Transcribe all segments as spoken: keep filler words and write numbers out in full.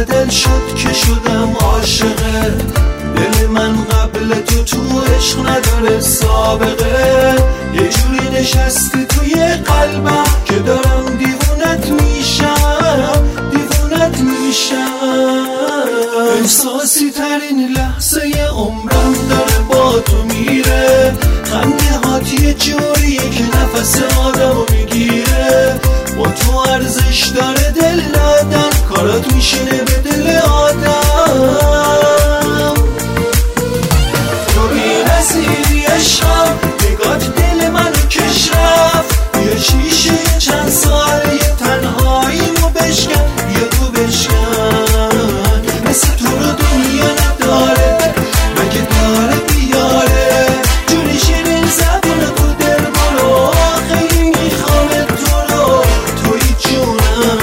دل شد که شدم عاشقه. دل من قبل تو تو عشق نداره سابقه. یه جوری نشستی توی قلبم که دارم دیوونت میشم، دیوونت میشم. احساسی ترین لحظه عمرم داره با تو میره. خنده هات یه جوریه که نفس آدمو میگیره. با تو ارزش داره دل دادن، کارات میشینه به دل آدم. تو بی نظیری عشقم، نگات دل منو کش رفت. یه شیشه چند ساله تنهاییمو بشکن، بیا تو بشکن. مثل تو رو دنیا نداره، مگه داره بیاره. جوری شیرین زبون تو دل برو، خیلی میخوام تو رو، توی جونم.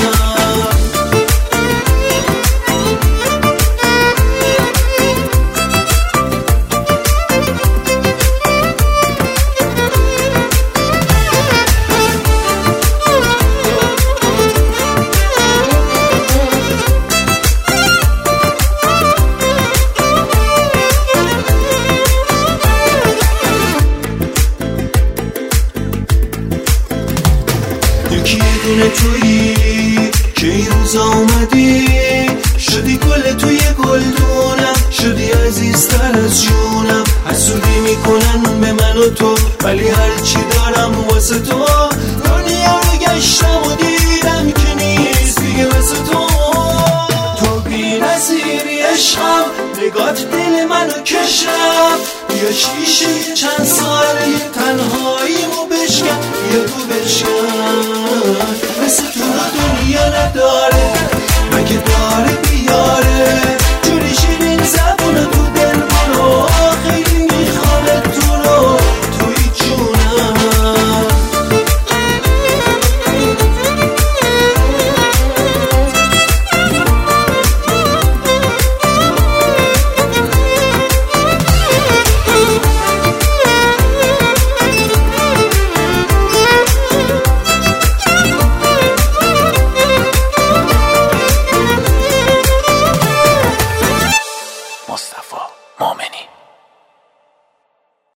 یکی یه دونه تویی که این روز آمدی، شدی گل توی گلدونم، شدی عزیزتر از جونم. حسودی میکنن به من و تو، ولی هرچی دارم واسه تو. دنیا رو گشتم و دیدم که نیست دیگه مثل تو. تو بی نظیری عشقم، نگات دل منو کش رفت. بیا شیشه چند ساله تنهاییمو بشکن، بیا تو بشکن. مثل تو